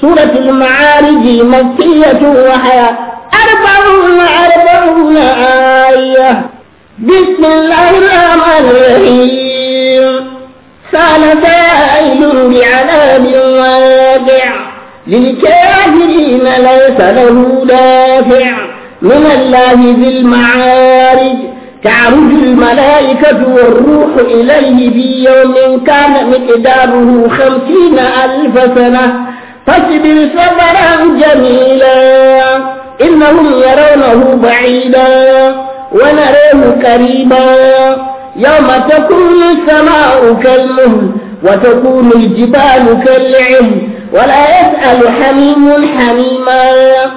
سورة المعارج مكية وهي 44 آية. بسم الله الرحمن الرحيم. سأل سائل بعذاب واقع للكافرين ليس له دافع من الله ذي المعارج. تعرج الملائكة والروح إليه في يوم كان مقداره 50,000 سنة فاصبر صبرا جميلا إنهم يرونه بعيدا ونراه قريبا يوم تكون السماء كالمهل وتكون الجبال كالعهن ولا يسأل حميم حميما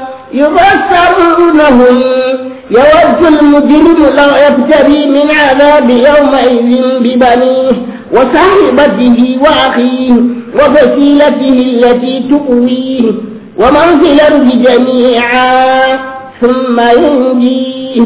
يبصرونهم يود المجرم لو يبتغي من عذاب يومئذ ببنيه وصاحبته وأخيه وفصيلته التي تؤويه ومن في الأرض جميعا ثم ينجيه.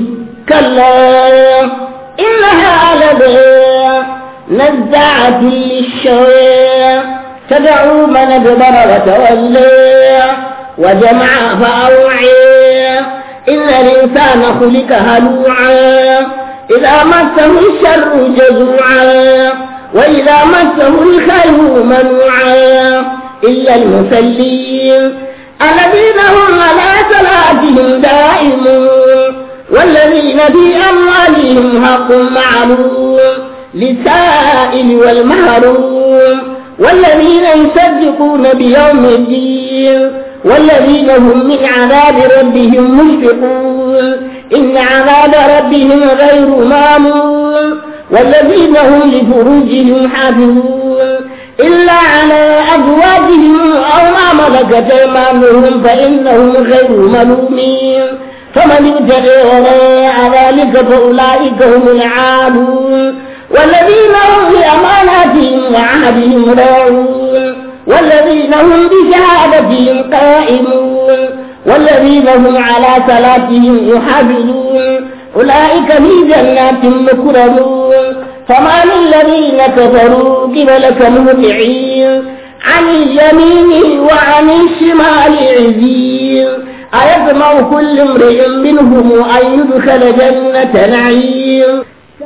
كلا إنها لظى نزاعة للشوى تدعو من أدبر وتولى وجمع فأوعى إن الإنسان خلق هلوعا إذا مسه الشر جزوعا وإذا مسه الخير منوعا إلا المصلين الذين هم على صلاتهم دائمون والذين في أموالهم حق معلوم للسائل والمحروم والذين يصدقون بيوم الدين والذين هم من عذاب ربهم مشفقون إن عذاب ربهم غير مامون والذين هم لفروجهم حافظون إلا على أزواجهم أو ما ملكت أيمانهم فإنهم غير ملومين فمن ابتغي وراء ذلك فأولئك هم العادون والذين هم لأماناتهم وعهدهم راعون والذين هم بشهادتهم قائمون والذين هم على صلاتهم يحافظون أولئك في جنات مكرمون فما للذين كفروا قبلك مهطعين عن اليمين وعن الشمال عزين أيطمع كل امرئ منهم أن يدخل جنة نعيم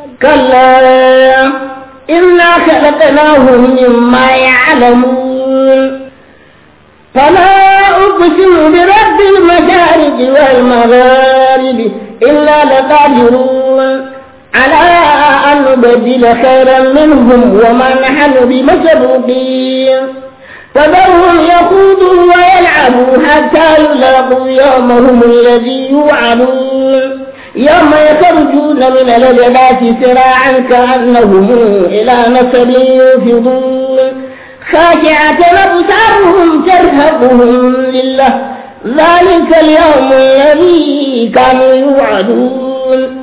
كلا إنا خلقناهم مما يعلمون فلا أقسم برب المشارق والمغارب إنا لقادرون على أن نبدل خيرا منهم وما نحن بمسبوقين فذرهم يخوضوا ويلعبوا حتى يلاقوا يومهم الذي يوعدون يوم يخرجون من الأجداث سراعا كأنهم إلى نصب يوفضون خاشعة أبصارهم ترهقهم ذلة ذلك اليوم الذي كانوا يوعدون